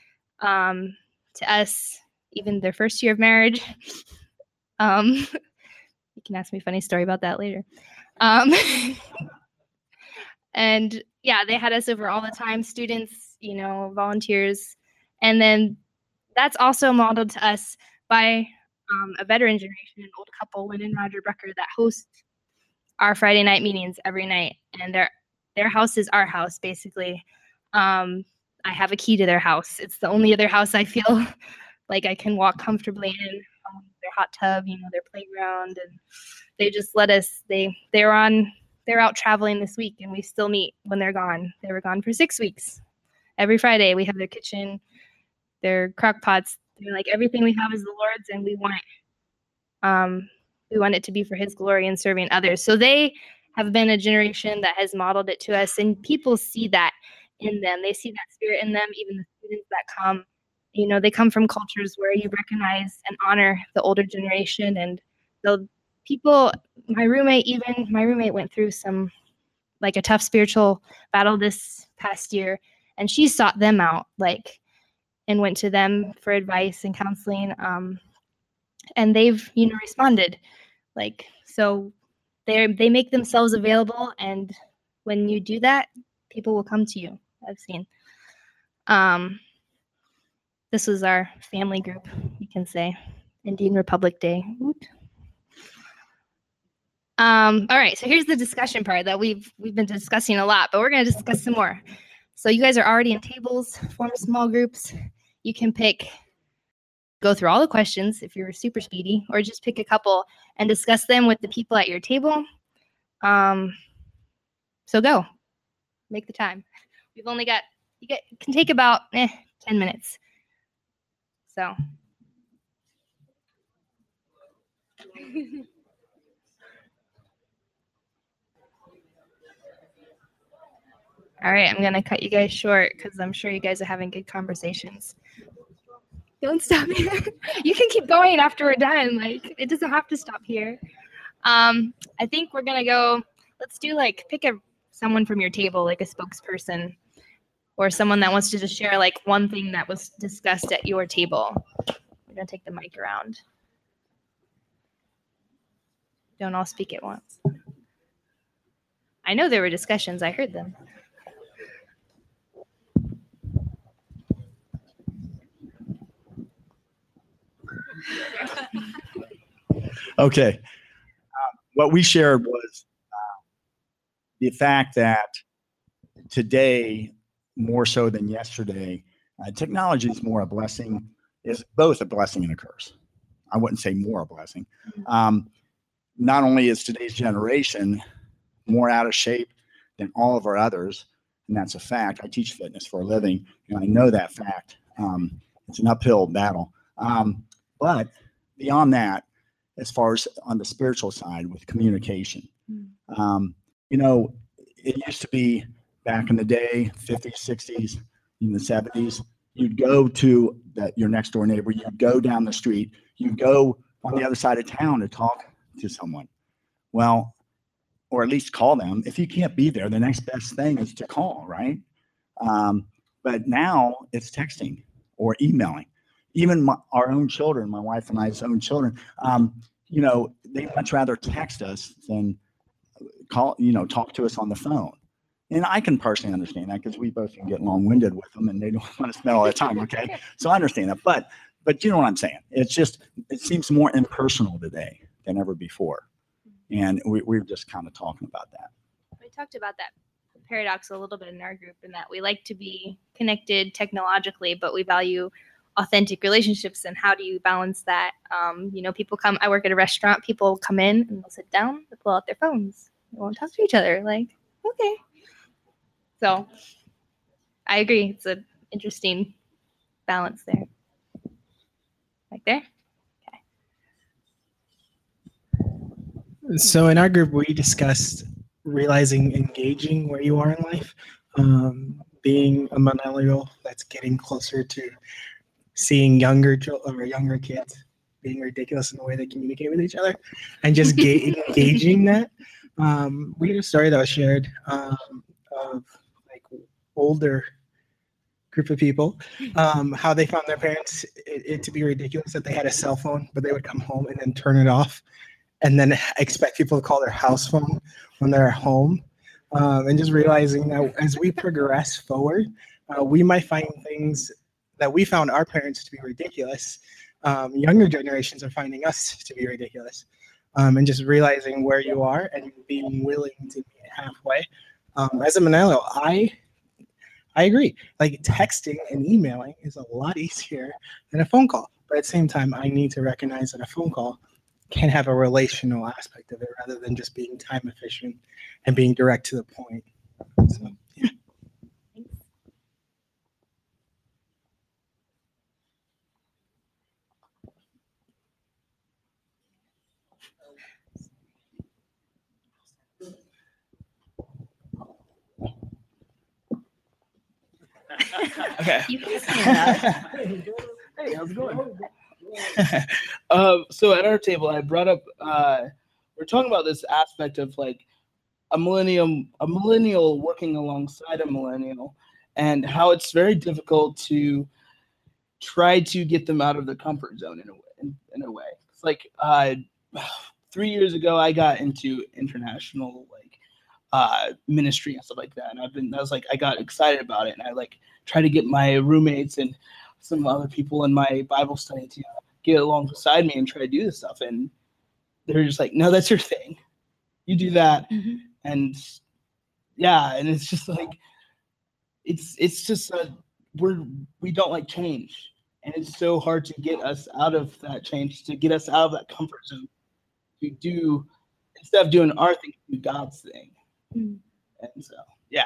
to us, even their first year of marriage. You can ask me a funny story about that later. And yeah, they had us over all the time, students, volunteers. And then that's also modeled to us by a veteran generation, an old couple, Lynn and Roger Brucker, that host our Friday night meetings every night. And their house is our house, basically. I have a key to their house. It's the only other house I feel like I can walk comfortably in. Their hot tub, their playground, and they just let us. They're out traveling this week, and we still meet when they're gone. They were gone for 6 weeks. Every Friday, we have their kitchen, their crock pots. They're like, everything we have is the Lord's, and we want it to be for His glory and serving others. So they have been a generation that has modeled it to us, and people see that in them. They see that spirit in them. Even the students that come, they come from cultures where you recognize and honor the older generation, and the people. My roommate went through a tough spiritual battle this past year, and she sought them out, and went to them for advice and counseling. And they've, responded, so they make themselves available. And when you do that, people will come to you. I've seen. This was our family group, you can say. Indian Republic Day. Woot. All right, so here's the discussion part that we've been discussing a lot, but we're going to discuss some more. So you guys are already in tables, form small groups. You can go through all the questions if you're super speedy, or just pick a couple and discuss them with the people at your table. So go, make the time. We've only got, can take about 10 minutes. So. All right, I'm going to cut you guys short because I'm sure you guys are having good conversations. Don't stop here. You can keep going after we're done. Like, it doesn't have to stop here. I think we're going to go, let's do pick someone from your table, like a spokesperson or someone that wants to just share one thing that was discussed at your table. We're going to take the mic around. Don't all speak at once. I know there were discussions. I heard them. Okay. What we shared was the fact that today, more so than yesterday, technology is more a blessing, is both a blessing and a curse. I wouldn't say more a blessing. Not only is today's generation more out of shape than all of our others, and that's a fact. I teach fitness for a living, and I know that fact. It's an uphill battle. But beyond that, as far as on the spiritual side with communication, it used to be back in the day, 50s, 60s, in the 70s, you'd go to your next door neighbor, you'd go down the street, you'd go on the other side of town to talk to someone. Well, or at least call them. If you can't be there, the next best thing is to call, right? But now it's texting or emailing. Even our own children, my wife and I's own children, they much rather text us than talk to us on the phone. And I can personally understand that because we both can get long-winded with them and they don't want to spend all that time, okay? So I understand that. But you know what I'm saying? It seems more impersonal today than ever before. And we're just kind of talking about that. We talked about that paradox a little bit in our group, in that we like to be connected technologically, but we value authentic relationships. And how do you balance that? People come, I work at a restaurant, people come in and they'll sit down, they pull out their phones. They won't talk to each other. Okay. So I agree. It's an interesting balance there. Right there. So in our group, we discussed engaging where you are in life, being a millennial that's getting closer to seeing younger kids being ridiculous in the way they communicate with each other, and just engaging that. We had a story that was shared of older group of people, how they found their parents it to be ridiculous that they had a cell phone, but they would come home and then turn it off and then expect people to call their house phone when they're at home. And just realizing that as we progress forward, we might find things that we found our parents to be ridiculous. Younger generations are finding us to be ridiculous. And just realizing where you are and being willing to meet halfway. As a millennial, I agree. Texting and emailing is a lot easier than a phone call. But at the same time, I need to recognize that a phone call can have a relational aspect of it rather than just being time efficient and being direct to the point. So, yeah. Okay. You can stand up. Hey, how's it going? So at our table, I brought up, we're talking about this aspect of a millennial working alongside a millennial, and how it's very difficult to try to get them out of their comfort zone in a way. It's 3 years ago, I got into international ministry and stuff like that, and I got excited about it, and I try to get my roommates and some other people in my Bible study to get alongside me and try to do this stuff. And they're just like, no, that's your thing. You do that. Mm-hmm. And yeah, and it's just like, it's just we don't like change. And it's so hard to get us out of that change, to get us out of that comfort zone, to do, instead of doing our thing, do God's thing. Mm-hmm. And so, yeah.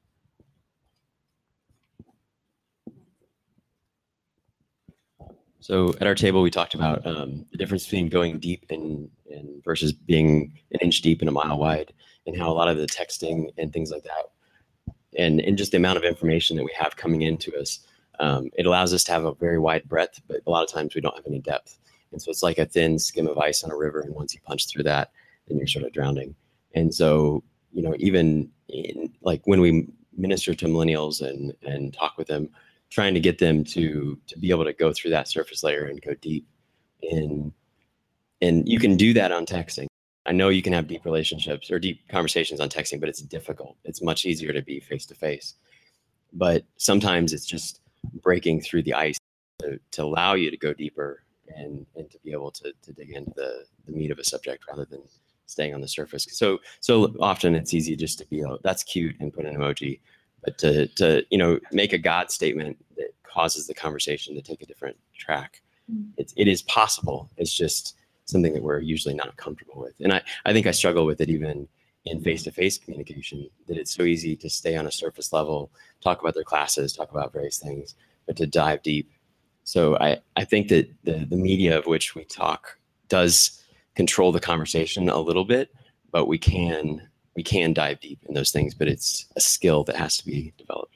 So at our table, we talked about the difference between going deep and versus being an inch deep and a mile wide, and how a lot of the texting and things like that, and just the amount of information that we have coming into us, it allows us to have a very wide breadth, but a lot of times we don't have any depth. And so it's like a thin skim of ice on a river, and once you punch through that, then you're sort of drowning. And so, even like when we minister to millennials and talk with them, trying to get them to be able to go through that surface layer and go deep. And you can do that on texting. I know you can have deep relationships or deep conversations on texting, but it's difficult. It's much easier to be face to face. But sometimes it's just breaking through the ice to allow you to go deeper and to be able to dig into the meat of a subject rather than staying on the surface. So often it's easy just to be, oh, that's cute, and put an emoji. But to make a God statement that causes the conversation to take a different track, it is possible. It's just something that we're usually not comfortable with. And I think I struggle with it even in face-to-face communication, that it's so easy to stay on a surface level, talk about their classes, talk about various things, but to dive deep. So I think that the media of which we talk does control the conversation a little bit, but we can dive deep in those things, but it's a skill that has to be developed.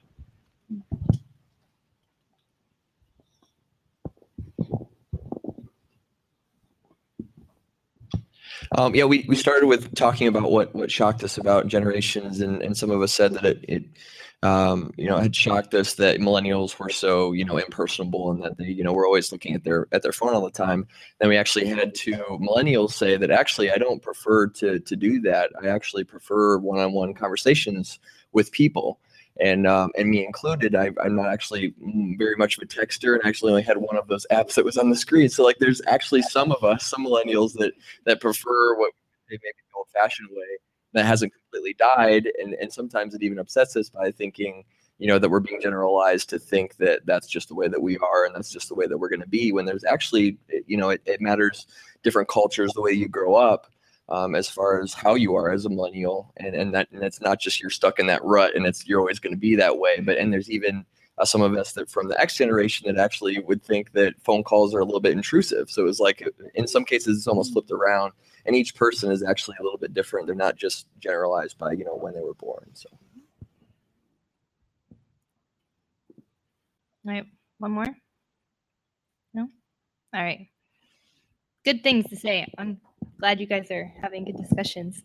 We started with talking about what shocked us about generations, and some of us said that it had shocked us that millennials were so impersonable, and that they were always looking at their phone all the time. Then we actually had two millennials say that actually I don't prefer to do that. I actually prefer one-on-one conversations with people. And me included, I'm not actually very much of a texter, and actually only had one of those apps that was on the screen. So like, there's actually some of us, some millennials that prefer what they maybe the old-fashioned way. That hasn't completely died, and sometimes it even upsets us by thinking, that we're being generalized to think that that's just the way that we are, and that's just the way that we're going to be. When there's actually, it matters different cultures, the way you grow up. As far as how you are as a millennial, and it's not just you're stuck in that rut and you're always going to be that way. And there's even some of us that from the X generation that actually would think that phone calls are a little bit intrusive. So it was like, in some cases, it's almost flipped around, and each person is actually a little bit different. They're not just generalized by when they were born. So. All right, one more. No, all right. Good things to say. I'm glad you guys are having good discussions.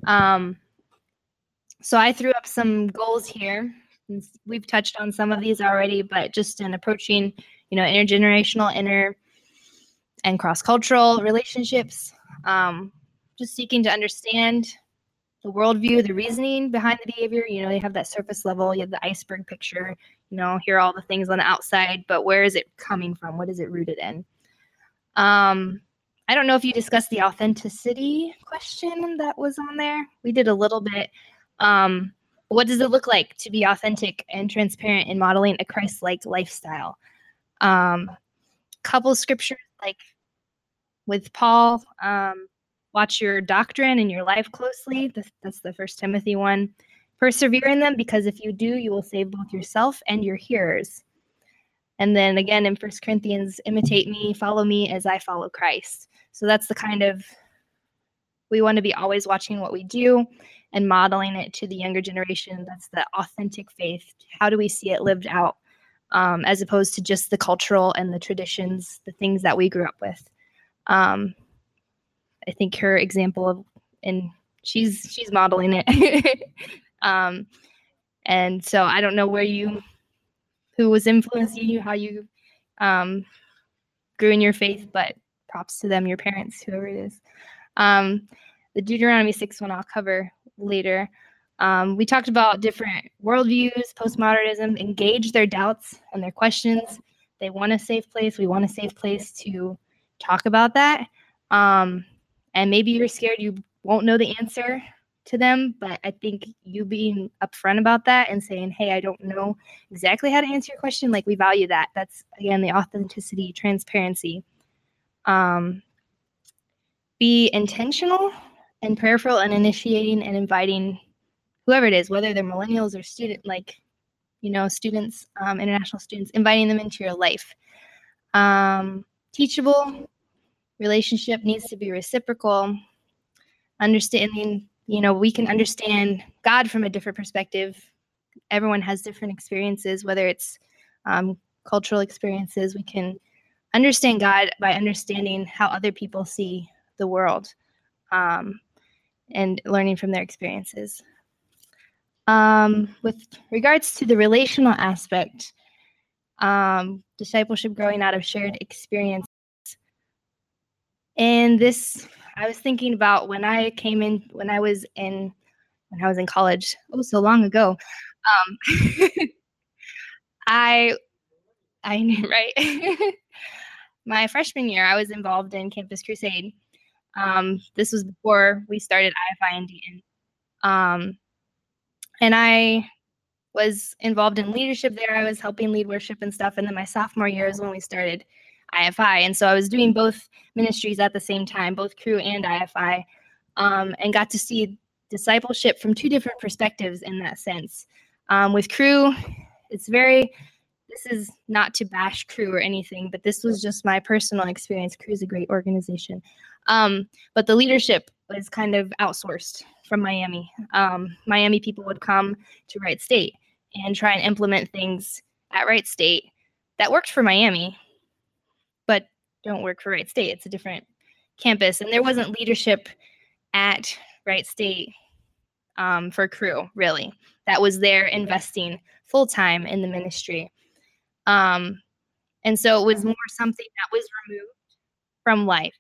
So I threw up some goals here. We've touched on some of these already, but just in approaching, intergenerational, and cross-cultural relationships, just seeking to understand the worldview, the reasoning behind the behavior. You have that surface level, you have the iceberg picture, here are all the things on the outside, but where is it coming from? What is it rooted in? I don't know if you discussed the authenticity question that was on there. We did a little bit. What does it look like to be authentic and transparent in modeling a Christ-like lifestyle? Couple scriptures like with Paul, watch your doctrine and your life closely. That's the 1 Timothy 1. Persevere in them, because if you do, you will save both yourself and your hearers. And then again in 1 Corinthians, imitate me, follow me as I follow Christ. So that's the kind of, we want to be always watching what we do and modeling it to the younger generation. That's the authentic faith. How do we see it lived out, as opposed to just the cultural and the traditions, the things that we grew up with. I think her example and she's modeling it. And so I don't know who was influencing you, how you grew in your faith, but props to them, your parents, whoever it is. The Deuteronomy 6 one I'll cover later. We talked about different worldviews, postmodernism, engage their doubts and their questions, They want a safe place. We want a safe place to talk about that. And maybe you're scared you won't know the answer to them, but I think you being upfront about that and saying, hey, I don't know exactly how to answer your question, like we value that. That's, again, the authenticity, transparency. Be intentional and prayerful and initiating and inviting whoever it is, whether they're millennials or students, international students, inviting them into your life. Teachable relationship needs to be reciprocal. Understanding, we can understand God from a different perspective. Everyone has different experiences, whether it's cultural experiences. We can understand God by understanding how other people see the world, and learning from their experiences. With regards to the relational aspect, discipleship growing out of shared experience. And this, I was thinking about when I was in college, so long ago. I knew, right? My freshman year, I was involved in Campus Crusade. This was before we started IFI in Dayton. And I was involved in leadership there. I was helping lead worship and stuff. And then my sophomore year is when we started IFI. And so I was doing both ministries at the same time, both Cru and IFI, and got to see discipleship from two different perspectives in that sense. With Cru, this is not to bash Cru or anything, but this was just my personal experience. Cru is a great organization. But the leadership was kind of outsourced from Miami. Miami people would come to Wright State and try and implement things at Wright State that worked for Miami, but don't work for Wright State. It's a different campus. And there wasn't leadership at Wright State for Cru, really, that was there investing full-time in the ministry. And so it was more something that was removed from life.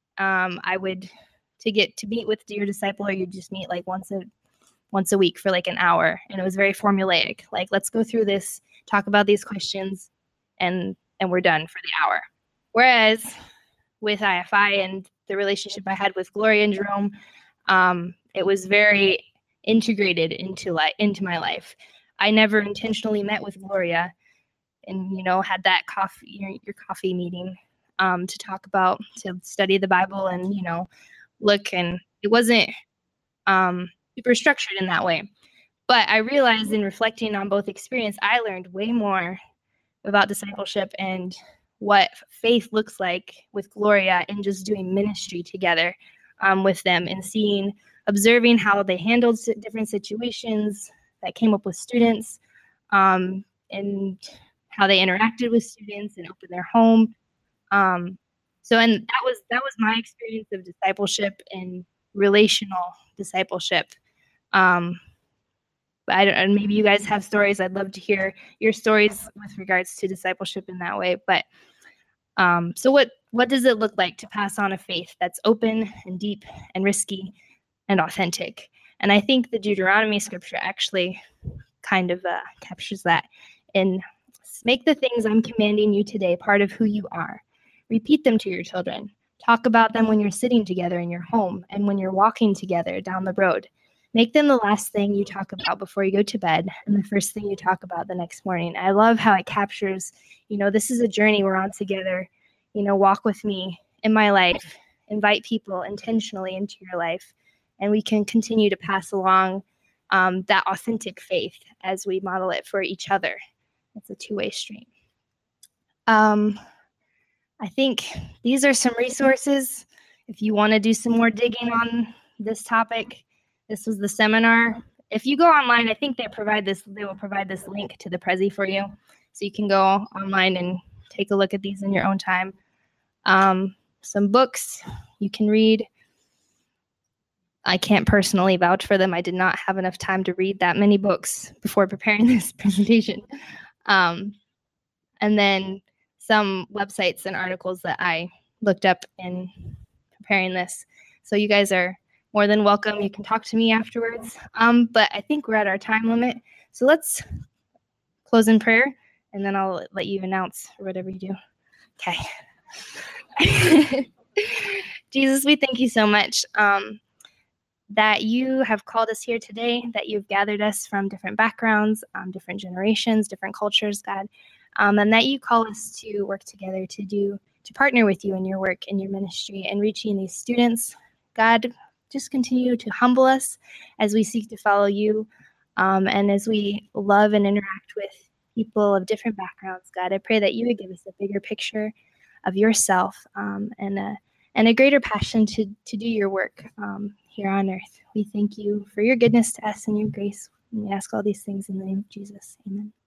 To get to meet with your discipler, you just meet like once a week for like an hour. And it was very formulaic. Like, let's go through this, talk about these questions, and we're done for the hour. Whereas with IFI and the relationship I had with Gloria and Jerome, it was very integrated into my life. I never intentionally met with Gloria and, had that your coffee meeting to study the Bible and, look, and it wasn't super structured in that way. But I realized in reflecting on both experience, I learned way more about discipleship and what faith looks like with Gloria and just doing ministry together with them and observing how they handled different situations that came up with students, and how they interacted with students and opened their home. And that was my experience of discipleship and relational discipleship. But maybe you guys have stories. I'd love to hear your stories with regards to discipleship in that way. But so what does it look like to pass on a faith that's open and deep and risky and authentic? And I think the Deuteronomy scripture actually kind of captures that. And make the things I'm commanding you today part of who you are. Repeat them to your children. Talk about them when you're sitting together in your home and when you're walking together down the road. Make them the last thing you talk about before you go to bed and the first thing you talk about the next morning. I love how it captures, this is a journey we're on together. Walk with me in my life. Invite people intentionally into your life. And we can continue to pass along that authentic faith as we model it for each other. It's a two-way street. I think these are some resources. If you want to do some more digging on this topic, this was the seminar. If you go online, I think they will provide this link to the Prezi for you. So you can go online and take a look at these in your own time. Some books you can read. I can't personally vouch for them. I did not have enough time to read that many books before preparing this presentation. And then some websites and articles that I looked up in preparing this. So you guys are more than welcome. You can talk to me afterwards. But I think we're at our time limit. So let's close in prayer and then I'll let you announce or whatever you do. Okay. Jesus, we thank you so much that you have called us here today, that you've gathered us from different backgrounds, different generations, different cultures, God, and that you call us to work together to partner with you in your work, in your ministry, and reaching these students. God, just continue to humble us as we seek to follow you, and as we love and interact with people of different backgrounds. God, I pray that you would give us a bigger picture of yourself, and a greater passion to do your work here on earth. We thank you for your goodness to us and your grace. And we ask all these things in the name of Jesus. Amen.